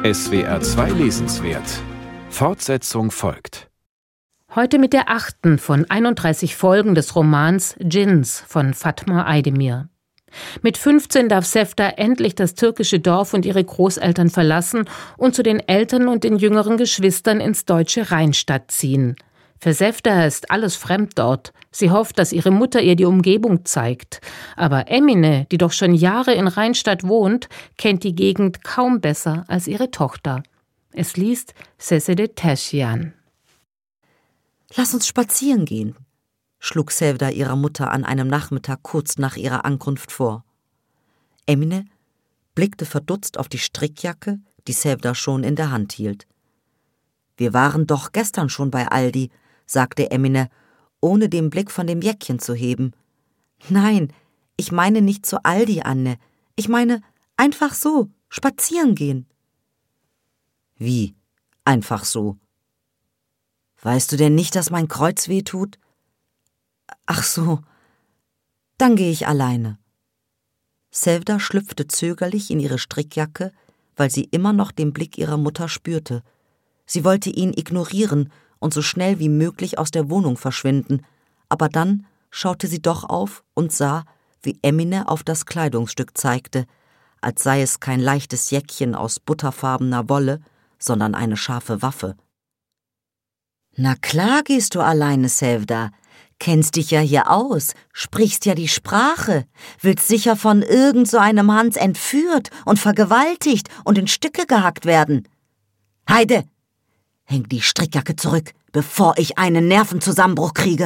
SWR 2 Lesenswert. Fortsetzung folgt. Heute mit der 8. von 31 Folgen des Romans Djinns von Fatma Aydemir. Mit 15 darf Sevda endlich das türkische Dorf und ihre Großeltern verlassen und zu den Eltern und den jüngeren Geschwistern ins deutsche Rheinstadt ziehen. Für Sevda ist alles fremd dort. Sie hofft, dass ihre Mutter ihr die Umgebung zeigt. Aber Emine, die doch schon Jahre in Rheinstadt wohnt, kennt die Gegend kaum besser als ihre Tochter. Es liest Sesede Teschian. »Lass uns spazieren gehen«, schlug Sevda ihrer Mutter an einem Nachmittag kurz nach ihrer Ankunft vor. Emine blickte verdutzt auf die Strickjacke, die Sevda schon in der Hand hielt. »Wir waren doch gestern schon bei Aldi«, sagte Emine, ohne den Blick von dem Jäckchen zu heben. »Nein, ich meine nicht zu Aldi, Anne. Ich meine einfach so, spazieren gehen.« »Wie, einfach so? Weißt du denn nicht, dass mein Kreuz weh tut?« »Ach so, dann gehe ich alleine.« Sevda schlüpfte zögerlich in ihre Strickjacke, weil sie immer noch den Blick ihrer Mutter spürte. Sie wollte ihn ignorieren und so schnell wie möglich aus der Wohnung verschwinden, aber dann schaute sie doch auf und sah, wie Emine auf das Kleidungsstück zeigte, als sei es kein leichtes Jäckchen aus butterfarbener Wolle, sondern eine scharfe Waffe. »Na klar gehst du alleine, Sevda. Kennst dich ja hier aus, sprichst ja die Sprache, willst sicher von irgend so einem Hans entführt und vergewaltigt und in Stücke gehackt werden. Heide, häng die Strickjacke zurück, bevor ich einen Nervenzusammenbruch kriege.«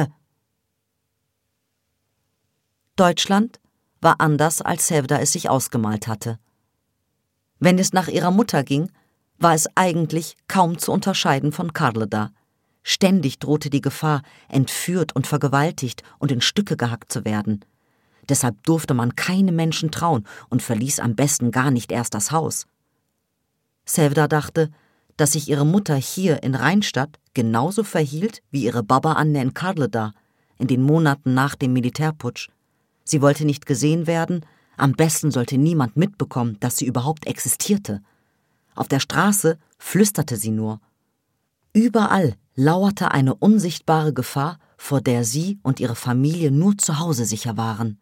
Deutschland war anders, als Sevda es sich ausgemalt hatte. Wenn es nach ihrer Mutter ging, war es eigentlich kaum zu unterscheiden von Karleda. Ständig drohte die Gefahr, entführt und vergewaltigt und in Stücke gehackt zu werden. Deshalb durfte man keinem Menschen trauen und verließ am besten gar nicht erst das Haus. Sevda dachte, dass sich ihre Mutter hier in Rheinstadt genauso verhielt wie ihre Baba Anne in Karleda in den Monaten nach dem Militärputsch. Sie wollte nicht gesehen werden, am besten sollte niemand mitbekommen, dass sie überhaupt existierte. Auf der Straße flüsterte sie nur. Überall lauerte eine unsichtbare Gefahr, vor der sie und ihre Familie nur zu Hause sicher waren.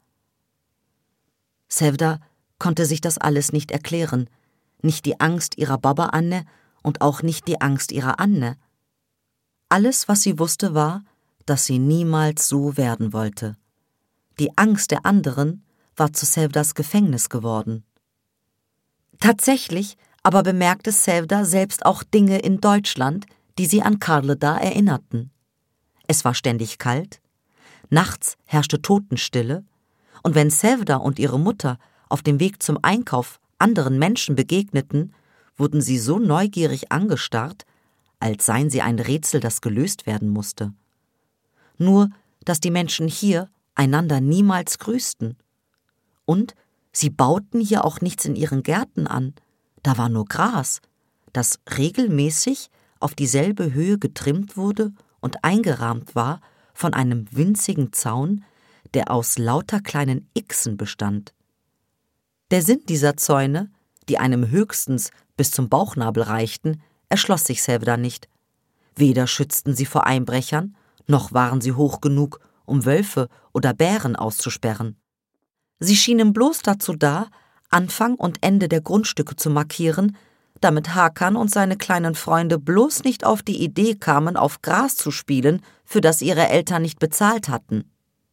Sevda konnte sich das alles nicht erklären, nicht die Angst ihrer Baba Anne und auch nicht die Angst ihrer Anne. Alles, was sie wusste, war, dass sie niemals so werden wollte. Die Angst der anderen war zu Sevdas Gefängnis geworden. Tatsächlich aber bemerkte Sevda selbst auch Dinge in Deutschland, die sie an Karleda erinnerten. Es war ständig kalt, nachts herrschte Totenstille, und wenn Sevda und ihre Mutter auf dem Weg zum Einkauf anderen Menschen begegneten, wurden sie so neugierig angestarrt, als seien sie ein Rätsel, das gelöst werden musste. Nur, dass die Menschen hier einander niemals grüßten. Und sie bauten hier auch nichts in ihren Gärten an, da war nur Gras, das regelmäßig auf dieselbe Höhe getrimmt wurde und eingerahmt war von einem winzigen Zaun, der aus lauter kleinen Ichsen bestand. Der Sinn dieser Zäune, die einem höchstens bis zum Bauchnabel reichten, erschloss sich Sevda nicht. Weder schützten sie vor Einbrechern, noch waren sie hoch genug, um Wölfe oder Bären auszusperren. Sie schienen bloß dazu da, Anfang und Ende der Grundstücke zu markieren, damit Hakan und seine kleinen Freunde bloß nicht auf die Idee kamen, auf Gras zu spielen, für das ihre Eltern nicht bezahlt hatten.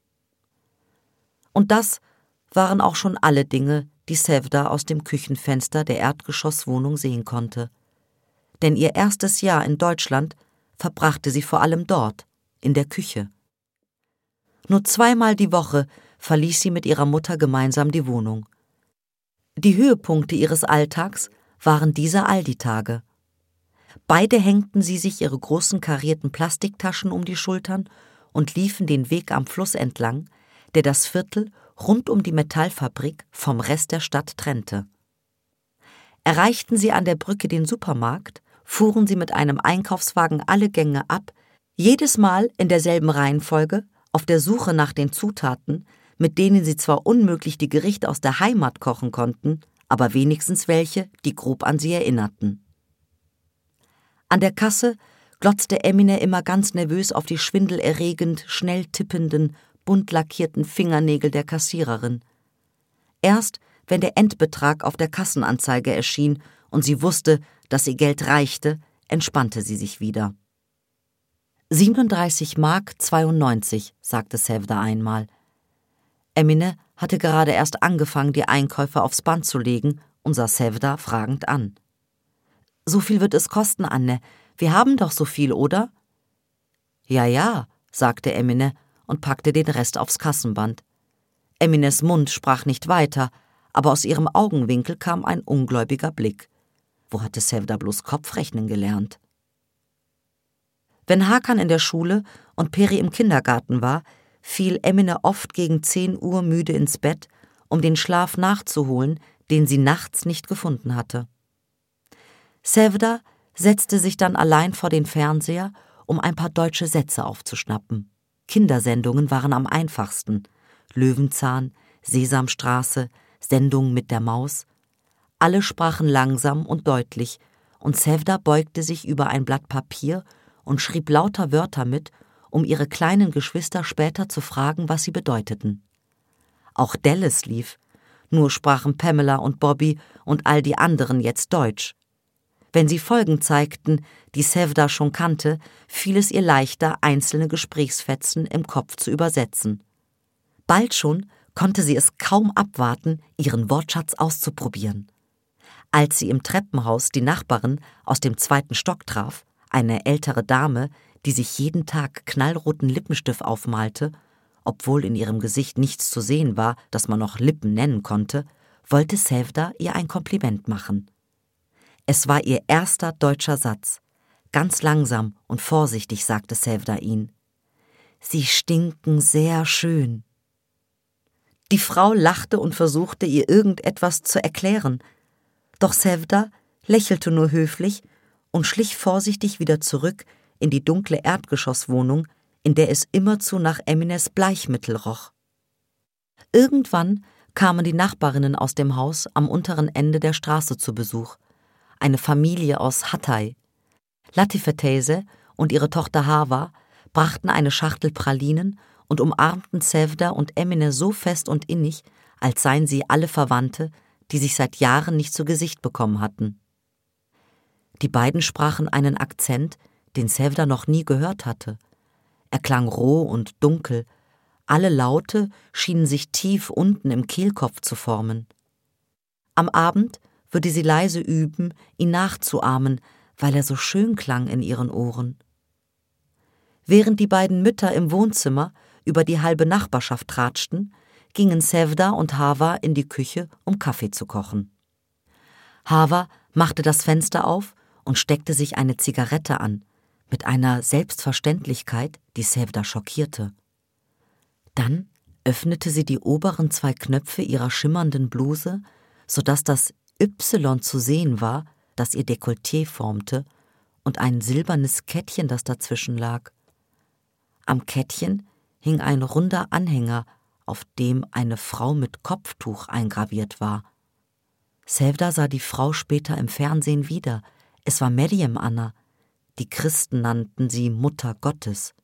Und das waren auch schon alle Dinge, die Sevda aus dem Küchenfenster der Erdgeschosswohnung sehen konnte. Denn ihr erstes Jahr in Deutschland verbrachte sie vor allem dort, in der Küche. Nur 2-mal die Woche verließ sie mit ihrer Mutter gemeinsam die Wohnung. Die Höhepunkte ihres Alltags waren diese Aldi-Tage. Beide hängten sie sich ihre großen karierten Plastiktaschen um die Schultern und liefen den Weg am Fluss entlang, der das Viertel rund um die Metallfabrik vom Rest der Stadt trennte. Erreichten sie an der Brücke den Supermarkt, fuhren sie mit einem Einkaufswagen alle Gänge ab, jedes Mal in derselben Reihenfolge, auf der Suche nach den Zutaten, mit denen sie zwar unmöglich die Gerichte aus der Heimat kochen konnten, aber wenigstens welche, die grob an sie erinnerten. An der Kasse glotzte Emine immer ganz nervös auf die schwindelerregend schnell tippenden, bunt lackierten Fingernägel der Kassiererin. Erst, wenn der Endbetrag auf der Kassenanzeige erschien und sie wusste, dass ihr Geld reichte, entspannte sie sich wieder. 37,92 Mark, sagte Sevda einmal. Emine hatte gerade erst angefangen, die Einkäufe aufs Band zu legen und sah Sevda fragend an. »So viel wird es kosten, Anne. Wir haben doch so viel, oder?« »Ja«, sagte Emine und packte den Rest aufs Kassenband. Emines Mund sprach nicht weiter, aber aus ihrem Augenwinkel kam ein ungläubiger Blick. Wo hatte Sevda bloß Kopfrechnen gelernt? Wenn Hakan in der Schule und Peri im Kindergarten war, fiel Emine oft gegen 10 Uhr müde ins Bett, um den Schlaf nachzuholen, den sie nachts nicht gefunden hatte. Sevda setzte sich dann allein vor den Fernseher, um ein paar deutsche Sätze aufzuschnappen. Kindersendungen waren am einfachsten. Löwenzahn, Sesamstraße, Sendung mit der Maus. Alle sprachen langsam und deutlich, und Sevda beugte sich über ein Blatt Papier und schrieb lauter Wörter mit, um ihre kleinen Geschwister später zu fragen, was sie bedeuteten. Auch Dallas lief, nur sprachen Pamela und Bobby und all die anderen jetzt Deutsch. Wenn sie Folgen zeigten, die Sevda schon kannte, fiel es ihr leichter, einzelne Gesprächsfetzen im Kopf zu übersetzen. Bald schon konnte sie es kaum abwarten, ihren Wortschatz auszuprobieren. Als sie im Treppenhaus die Nachbarin aus dem 2. Stock traf, eine ältere Dame, die sich jeden Tag knallroten Lippenstift aufmalte, obwohl in ihrem Gesicht nichts zu sehen war, das man noch Lippen nennen konnte, wollte Sevda ihr ein Kompliment machen. Es war ihr erster deutscher Satz. Ganz langsam und vorsichtig sagte Sevda ihn. »Sie stinken sehr schön.« Die Frau lachte und versuchte, ihr irgendetwas zu erklären. Doch Sevda lächelte nur höflich und schlich vorsichtig wieder zurück in die dunkle Erdgeschosswohnung, in der es immerzu nach Emines Bleichmittel roch. Irgendwann kamen die Nachbarinnen aus dem Haus am unteren Ende der Straße zu Besuch. Eine Familie aus Hatay. Latife Teyze und ihre Tochter Hava brachten eine Schachtel Pralinen und umarmten Sevda und Emine so fest und innig, als seien sie alle Verwandte, die sich seit Jahren nicht zu Gesicht bekommen hatten. Die beiden sprachen einen Akzent, den Sevda noch nie gehört hatte. Er klang roh und dunkel, alle Laute schienen sich tief unten im Kehlkopf zu formen. Am Abend würde sie leise üben, ihn nachzuahmen, weil er so schön klang in ihren Ohren. Während die beiden Mütter im Wohnzimmer über die halbe Nachbarschaft tratschten, gingen Sevda und Hava in die Küche, um Kaffee zu kochen. Hava machte das Fenster auf und steckte sich eine Zigarette an, mit einer Selbstverständlichkeit, die Sevda schockierte. Dann öffnete sie die oberen 2 Knöpfe ihrer schimmernden Bluse, sodass das Y zu sehen war, das ihr Dekolleté formte, und ein silbernes Kettchen, das dazwischen lag. Am Kettchen hing ein runder Anhänger, auf dem eine Frau mit Kopftuch eingraviert war. Sevda sah die Frau später im Fernsehen wieder. Es war Meryem Anna. Die Christen nannten sie Mutter Gottes.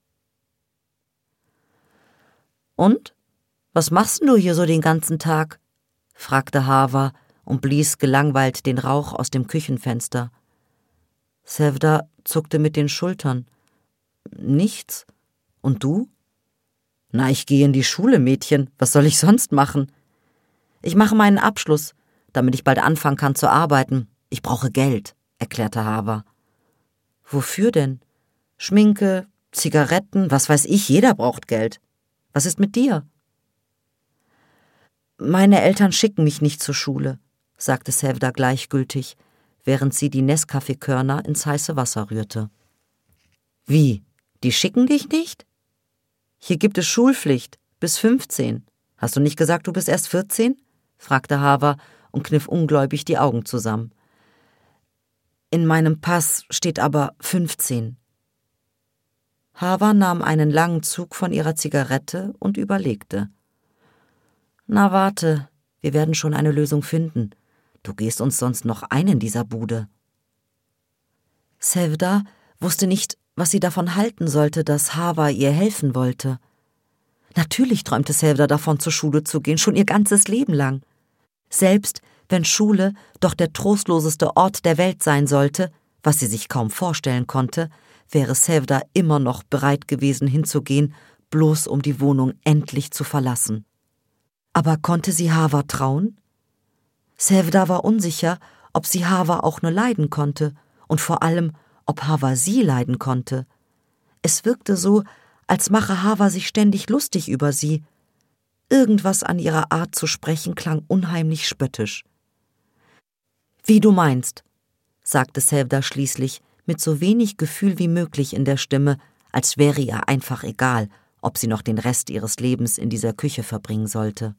»Und? Was machst du hier so den ganzen Tag?« fragte Hava und blies gelangweilt den Rauch aus dem Küchenfenster. Sevda zuckte mit den Schultern. »Nichts. Und du?« »Na, ich gehe in die Schule, Mädchen. Was soll ich sonst machen?« »Ich mache meinen Abschluss, damit ich bald anfangen kann zu arbeiten. Ich brauche Geld«, erklärte Hava. »Wofür denn? Schminke, Zigaretten, was weiß ich, jeder braucht Geld. Was ist mit dir?« »Meine Eltern schicken mich nicht zur Schule«, sagte Sevda gleichgültig, während sie die Nescafé-Körner ins heiße Wasser rührte. »Wie, die schicken dich nicht? Hier gibt es Schulpflicht, bis 15. Hast du nicht gesagt, du bist erst 14? fragte Hava und kniff ungläubig die Augen zusammen. »In meinem Pass steht aber 15. Hava nahm einen langen Zug von ihrer Zigarette und überlegte. »Na warte, wir werden schon eine Lösung finden. Du gehst uns sonst noch ein in dieser Bude.« Sevda wusste nicht, was sie davon halten sollte, dass Hava ihr helfen wollte. Natürlich träumte Sevda davon, zur Schule zu gehen, schon ihr ganzes Leben lang. Selbst wenn Schule doch der trostloseste Ort der Welt sein sollte, was sie sich kaum vorstellen konnte, wäre Sevda immer noch bereit gewesen hinzugehen, bloß um die Wohnung endlich zu verlassen. Aber konnte sie Hava trauen? Sevda war unsicher, ob sie Hava auch nur leiden konnte und vor allem, ob Hava sie leiden konnte. Es wirkte so, als mache Hava sich ständig lustig über sie. Irgendwas an ihrer Art zu sprechen klang unheimlich spöttisch. »Wie du meinst«, sagte Sevda schließlich, mit so wenig Gefühl wie möglich in der Stimme, als wäre ihr einfach egal, ob sie noch den Rest ihres Lebens in dieser Küche verbringen sollte.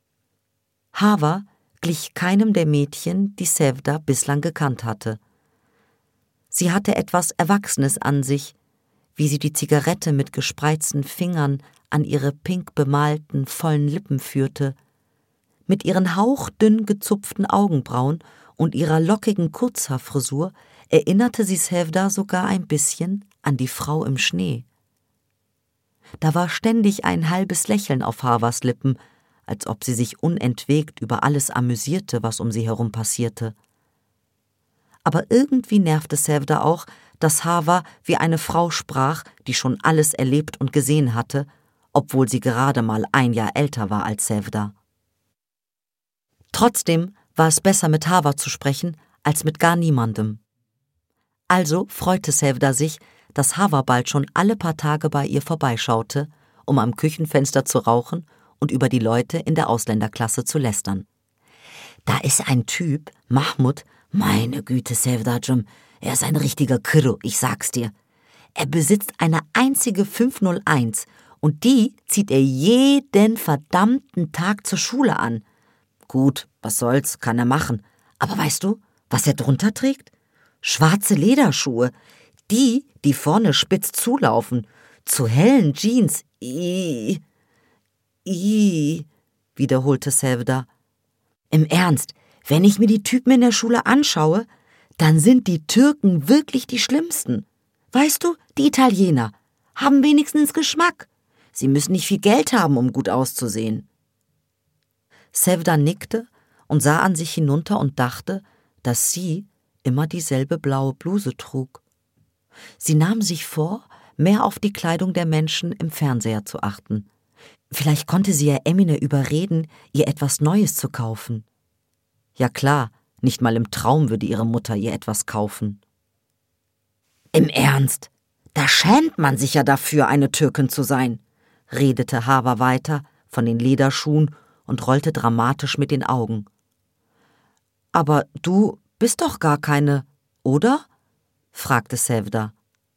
Hava glich keinem der Mädchen, die Sevda bislang gekannt hatte. Sie hatte etwas Erwachsenes an sich, wie sie die Zigarette mit gespreizten Fingern an ihre pink bemalten, vollen Lippen führte. Mit ihren hauchdünn gezupften Augenbrauen und ihrer lockigen Kurzhaarfrisur erinnerte sie Sevda sogar ein bisschen an die Frau im Schnee. Da war ständig ein halbes Lächeln auf Havas Lippen, als ob sie sich unentwegt über alles amüsierte, was um sie herum passierte. Aber irgendwie nervte Sevda auch, dass Hava wie eine Frau sprach, die schon alles erlebt und gesehen hatte, obwohl sie gerade mal 1 Jahr älter war als Sevda. Trotzdem war es besser, mit Hava zu sprechen, als mit gar niemandem. Also freute Sevda sich, dass Hava bald schon alle paar Tage bei ihr vorbeischaute, um am Küchenfenster zu rauchen und über die Leute in der Ausländerklasse zu lästern. »Da ist ein Typ, Mahmud, meine Güte, Sevdacığım, er ist ein richtiger Kırı, ich sag's dir. Er besitzt eine einzige 501 und die zieht er jeden verdammten Tag zur Schule an. Gut, was soll's, kann er machen. Aber weißt du, was er drunter trägt? Schwarze Lederschuhe, die vorne spitz zulaufen, zu hellen Jeans. Wiederholte Sevda. Im Ernst, wenn ich mir die Typen in der Schule anschaue, dann sind die Türken wirklich die Schlimmsten. Weißt du, die Italiener haben wenigstens Geschmack. Sie müssen nicht viel Geld haben, um gut auszusehen. Sevda nickte und sah an sich hinunter und dachte, dass sie immer dieselbe blaue Bluse trug. Sie nahm sich vor, mehr auf die Kleidung der Menschen im Fernseher zu achten. Vielleicht konnte sie ja Emine überreden, ihr etwas Neues zu kaufen. Ja klar, nicht mal im Traum würde ihre Mutter ihr etwas kaufen. »Im Ernst, da schämt man sich ja dafür, eine Türkin zu sein«, redete Hava weiter von den Lederschuhen und rollte dramatisch mit den Augen. »Aber du bist doch gar keine, oder?« fragte Sevda.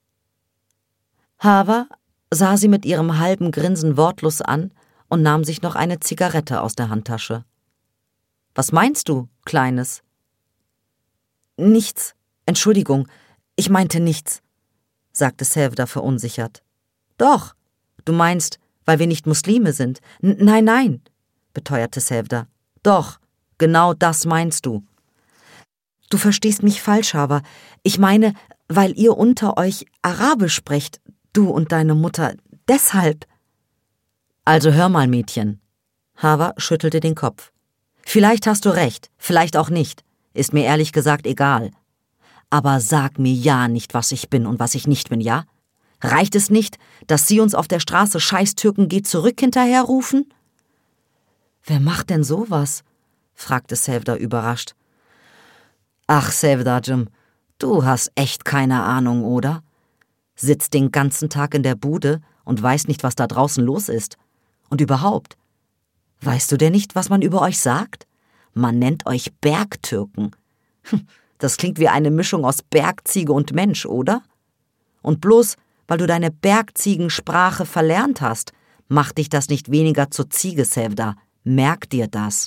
Hava sah sie mit ihrem halben Grinsen wortlos an und nahm sich noch eine Zigarette aus der Handtasche. »Was meinst du, Kleines?« »Nichts, Entschuldigung, ich meinte nichts«, sagte Sevda verunsichert. »Doch, du meinst, weil wir nicht Muslime sind. Nein«, beteuerte Sevda. »Doch, genau das meinst du.« »Du verstehst mich falsch, Hava. Ich meine, weil ihr unter euch Arabisch sprecht, du und deine Mutter, deshalb.« »Also hör mal, Mädchen.« Hava schüttelte den Kopf. »Vielleicht hast du recht, vielleicht auch nicht. Ist mir ehrlich gesagt egal. Aber sag mir ja nicht, was ich bin und was ich nicht bin, ja? Reicht es nicht, dass sie uns auf der Straße »Scheiß Türken, geht zurück« hinterherrufen?« »Wer macht denn sowas?« fragte Sevda überrascht. »Ach, Sevdacığım, du hast echt keine Ahnung, oder? Sitzt den ganzen Tag in der Bude und weiß nicht, was da draußen los ist. Und überhaupt, weißt du denn nicht, was man über euch sagt? Man nennt euch Bergtürken. Das klingt wie eine Mischung aus Bergziege und Mensch, oder? Und bloß, weil du deine Bergziegensprache verlernt hast, macht dich das nicht weniger zur Ziege, Sevda. Merk dir das.«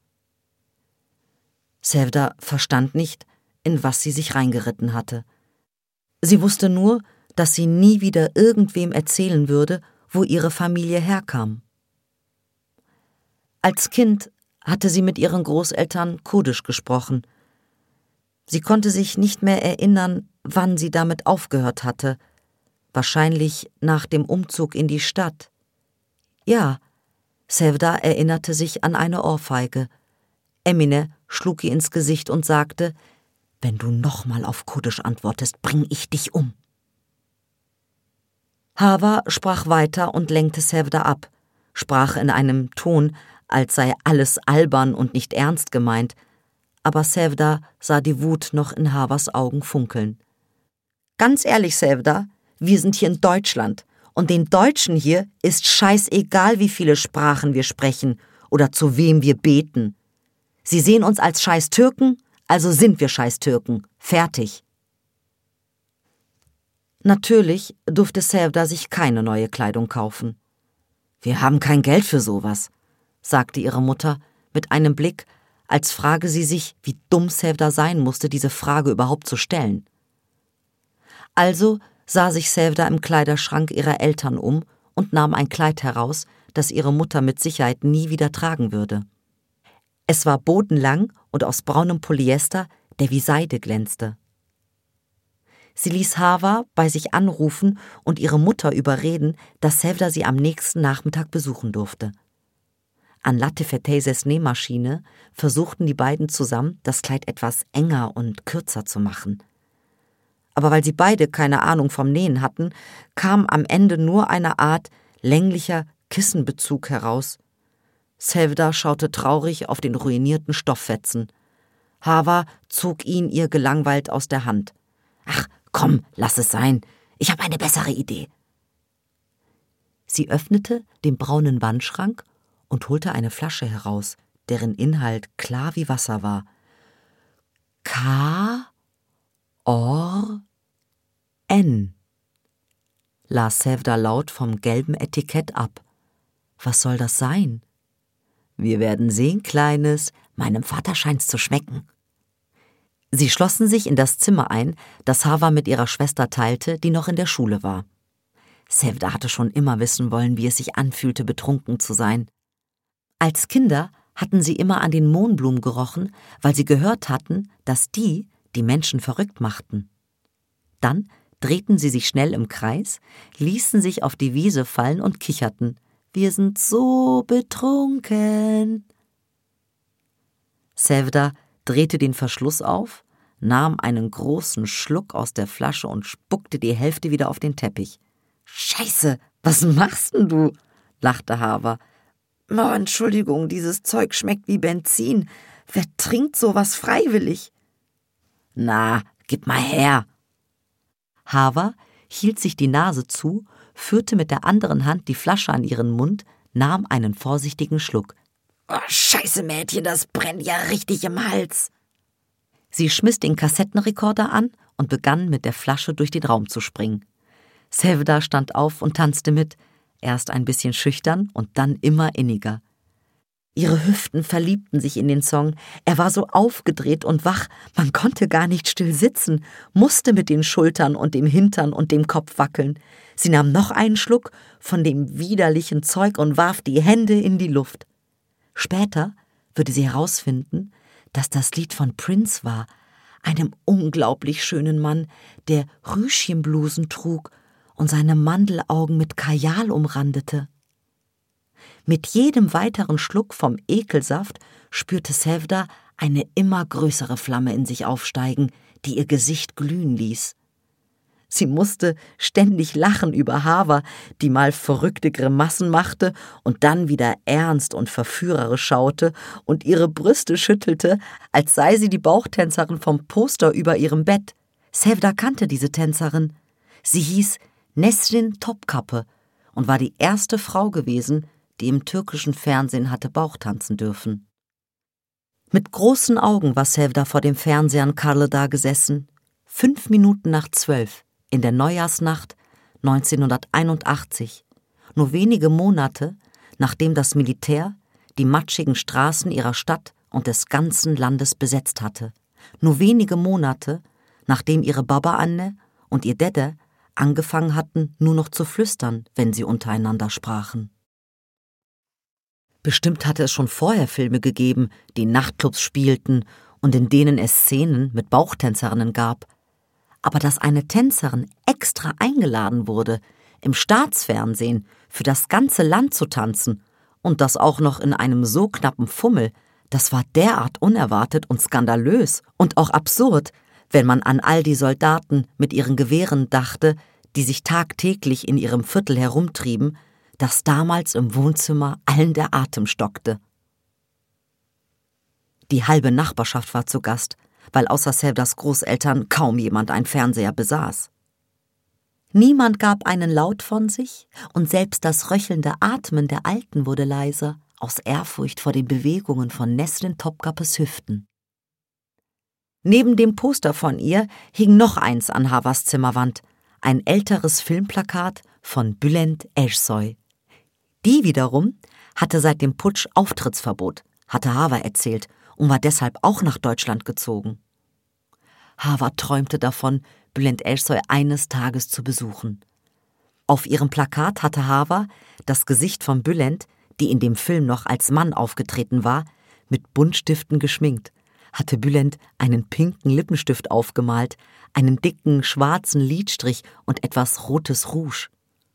Sevda verstand nicht, in was sie sich reingeritten hatte. Sie wusste nur, dass sie nie wieder irgendwem erzählen würde, wo ihre Familie herkam. Als Kind hatte sie mit ihren Großeltern Kurdisch gesprochen. Sie konnte sich nicht mehr erinnern, wann sie damit aufgehört hatte. Wahrscheinlich nach dem Umzug in die Stadt. Ja, Sevda erinnerte sich an eine Ohrfeige. Emine schlug ihr ins Gesicht und sagte: »Wenn du nochmal auf Kurdisch antwortest, bring ich dich um.« Hava sprach weiter und lenkte Sevda ab, sprach in einem Ton, als sei alles albern und nicht ernst gemeint, aber Sevda sah die Wut noch in Havas Augen funkeln. »Ganz ehrlich, Sevda, wir sind hier in Deutschland und den Deutschen hier ist scheißegal, wie viele Sprachen wir sprechen oder zu wem wir beten. Sie sehen uns als Scheiß-Türken, also sind wir Scheiß-Türken. Fertig.« Natürlich durfte Sevda sich keine neue Kleidung kaufen. »Wir haben kein Geld für sowas«, sagte ihre Mutter mit einem Blick, als frage sie sich, wie dumm Sevda sein musste, diese Frage überhaupt zu stellen. Also sah sich Sevda im Kleiderschrank ihrer Eltern um und nahm ein Kleid heraus, das ihre Mutter mit Sicherheit nie wieder tragen würde. Es war bodenlang und aus braunem Polyester, der wie Seide glänzte. Sie ließ Hava bei sich anrufen und ihre Mutter überreden, dass Sevda sie am nächsten Nachmittag besuchen durfte. An Latifeteises Nähmaschine versuchten die beiden zusammen, das Kleid etwas enger und kürzer zu machen. Aber weil sie beide keine Ahnung vom Nähen hatten, kam am Ende nur eine Art länglicher Kissenbezug heraus. Sevda schaute traurig auf den ruinierten Stofffetzen. Hava zog ihn ihr gelangweilt aus der Hand. »Ach, komm, lass es sein. Ich habe eine bessere Idee.« Sie öffnete den braunen Wandschrank und holte eine Flasche heraus, deren Inhalt klar wie Wasser war. K-O-R-N, las Sevda laut vom gelben Etikett ab. Was soll das sein? »Wir werden sehen, Kleines. Meinem Vater scheint's zu schmecken.« Sie schlossen sich in das Zimmer ein, das Hava mit ihrer Schwester teilte, die noch in der Schule war. Sevda hatte schon immer wissen wollen, wie es sich anfühlte, betrunken zu sein. Als Kinder hatten sie immer an den Mohnblumen gerochen, weil sie gehört hatten, dass die Menschen verrückt machten. Dann drehten sie sich schnell im Kreis, ließen sich auf die Wiese fallen und kicherten. »Wir sind so betrunken.« Sevda drehte den Verschluss auf, nahm einen großen Schluck aus der Flasche und spuckte die Hälfte wieder auf den Teppich. »Scheiße, was machst denn du?« lachte Hava. »Oh, Entschuldigung, dieses Zeug schmeckt wie Benzin. Wer trinkt sowas freiwillig?« »Na, gib mal her.« Hava hielt sich die Nase zu, führte mit der anderen Hand die Flasche an ihren Mund, nahm einen vorsichtigen Schluck. »Oh, Scheiße, Mädchen, das brennt ja richtig im Hals.« Sie schmiss den Kassettenrekorder an und begann mit der Flasche durch den Raum zu springen. Sevda stand auf und tanzte mit, erst ein bisschen schüchtern und dann immer inniger. Ihre Hüften verliebten sich in den Song. Er war so aufgedreht und wach, man konnte gar nicht still sitzen, musste mit den Schultern und dem Hintern und dem Kopf wackeln. Sie nahm noch einen Schluck von dem widerlichen Zeug und warf die Hände in die Luft. Später würde sie herausfinden, dass das Lied von Prince war, einem unglaublich schönen Mann, der Rüschchenblusen trug und seine Mandelaugen mit Kajal umrandete. Mit jedem weiteren Schluck vom Ekelsaft spürte Sevda eine immer größere Flamme in sich aufsteigen, die ihr Gesicht glühen ließ. Sie musste ständig lachen über Hava, die mal verrückte Grimassen machte und dann wieder ernst und verführerisch schaute und ihre Brüste schüttelte, als sei sie die Bauchtänzerin vom Poster über ihrem Bett. Sevda kannte diese Tänzerin. Sie hieß Nesrin Topkappe und war die erste Frau gewesen, die im türkischen Fernsehen hatte Bauchtanzen dürfen. Mit großen Augen war Sevda vor dem Fernseher an Karlada gesessen, 5 Minuten nach 12, in der Neujahrsnacht 1981, nur wenige Monate, nachdem das Militär die matschigen Straßen ihrer Stadt und des ganzen Landes besetzt hatte, nur wenige Monate, nachdem ihre Baba Anne und ihr Dede angefangen hatten, nur noch zu flüstern, wenn sie untereinander sprachen. Bestimmt hatte es schon vorher Filme gegeben, die in Nachtclubs spielten und in denen es Szenen mit Bauchtänzerinnen gab. Aber dass eine Tänzerin extra eingeladen wurde, im Staatsfernsehen für das ganze Land zu tanzen und das auch noch in einem so knappen Fummel, das war derart unerwartet und skandalös und auch absurd, wenn man an all die Soldaten mit ihren Gewehren dachte, die sich tagtäglich in ihrem Viertel herumtrieben, dass damals im Wohnzimmer allen der Atem stockte. Die halbe Nachbarschaft war zu Gast, weil außer Sevdas Großeltern kaum jemand einen Fernseher besaß. Niemand gab einen Laut von sich, und selbst das röchelnde Atmen der Alten wurde leiser, aus Ehrfurcht vor den Bewegungen von Nesrin Topkapes Hüften. Neben dem Poster von ihr hing noch eins an Havas Zimmerwand, ein älteres Filmplakat von Bülent Ersoy. Die wiederum hatte seit dem Putsch Auftrittsverbot, hatte Hava erzählt, und war deshalb auch nach Deutschland gezogen. Hava träumte davon, Bülent Ersoy eines Tages zu besuchen. Auf ihrem Plakat hatte Hava das Gesicht von Bülent, die in dem Film noch als Mann aufgetreten war, mit Buntstiften geschminkt, hatte Bülent einen pinken Lippenstift aufgemalt, einen dicken schwarzen Lidstrich und etwas rotes Rouge.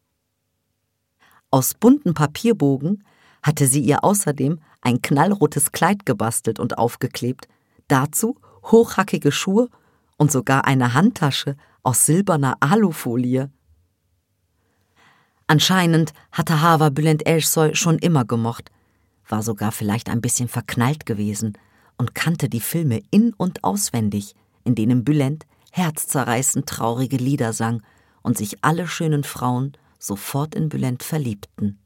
Aus bunten Papierbogen hatte sie ihr außerdem ein knallrotes Kleid gebastelt und aufgeklebt, dazu hochhackige Schuhe und sogar eine Handtasche aus silberner Alufolie. Anscheinend hatte Hava Bülent Ersoy schon immer gemocht, war sogar vielleicht ein bisschen verknallt gewesen und kannte die Filme in- und auswendig, in denen Bülent herzzerreißend traurige Lieder sang und sich alle schönen Frauen sofort in Bülent verliebten.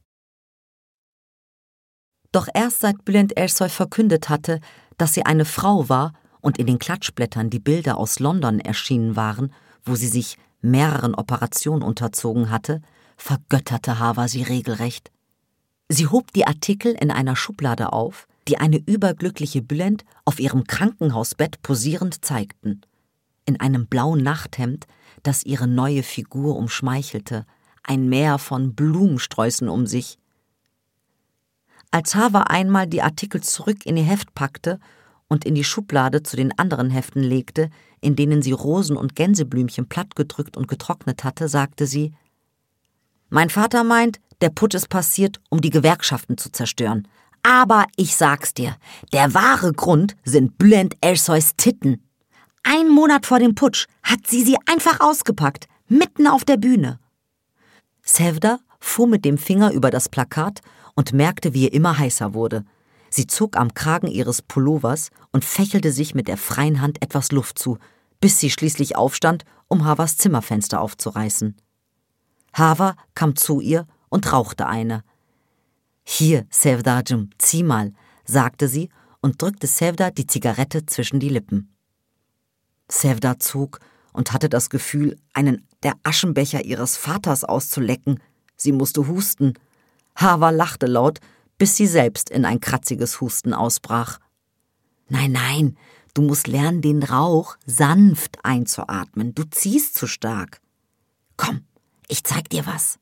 Doch erst seit Bülent Ersoy verkündet hatte, dass sie eine Frau war und in den Klatschblättern die Bilder aus London erschienen waren, wo sie sich mehreren Operationen unterzogen hatte, vergötterte Hava sie regelrecht. Sie hob die Artikel in einer Schublade auf, die eine überglückliche Bülent auf ihrem Krankenhausbett posierend zeigten. In einem blauen Nachthemd, das ihre neue Figur umschmeichelte, ein Meer von Blumensträußen um sich. Als Hava einmal die Artikel zurück in ihr Heft packte und in die Schublade zu den anderen Heften legte, in denen sie Rosen und Gänseblümchen plattgedrückt und getrocknet hatte, sagte sie: »Mein Vater meint, der Putsch ist passiert, um die Gewerkschaften zu zerstören. Aber ich sag's dir, der wahre Grund sind Bülent Ersoys Titten. 1 Monat vor dem Putsch hat sie einfach ausgepackt, mitten auf der Bühne.« Sevda fuhr mit dem Finger über das Plakat und merkte, wie ihr immer heißer wurde. Sie zog am Kragen ihres Pullovers und fächelte sich mit der freien Hand etwas Luft zu, bis sie schließlich aufstand, um Havas Zimmerfenster aufzureißen. Hava kam zu ihr und rauchte eine. »Hier, Sevdacığım, zieh mal«, sagte sie und drückte Sevda die Zigarette zwischen die Lippen. Sevda zog und hatte das Gefühl, einen der Aschenbecher ihres Vaters auszulecken. Sie musste husten. Hava lachte laut, bis sie selbst in ein kratziges Husten ausbrach. »Nein, du musst lernen, den Rauch sanft einzuatmen. Du ziehst zu stark. Komm, ich zeig dir was.«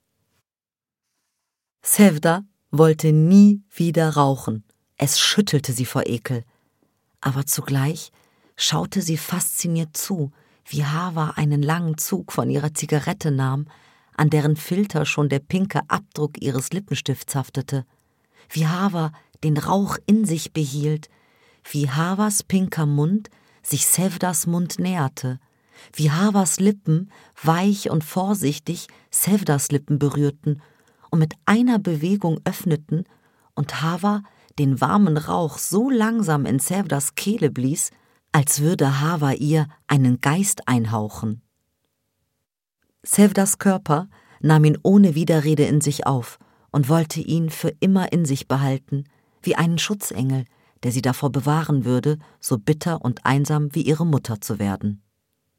Sevda wollte nie wieder rauchen. Es schüttelte sie vor Ekel. Aber zugleich schaute sie fasziniert zu, wie Hava einen langen Zug von ihrer Zigarette nahm, an deren Filter schon der pinke Abdruck ihres Lippenstifts haftete, wie Hava den Rauch in sich behielt, wie Havas pinker Mund sich Sevdas Mund näherte, wie Havas Lippen weich und vorsichtig Sevdas Lippen berührten und mit einer Bewegung öffneten und Hava den warmen Rauch so langsam in Sevdas Kehle blies, als würde Hava ihr einen Geist einhauchen. Sevdas Körper nahm ihn ohne Widerrede in sich auf und wollte ihn für immer in sich behalten, wie einen Schutzengel, der sie davor bewahren würde, so bitter und einsam wie ihre Mutter zu werden.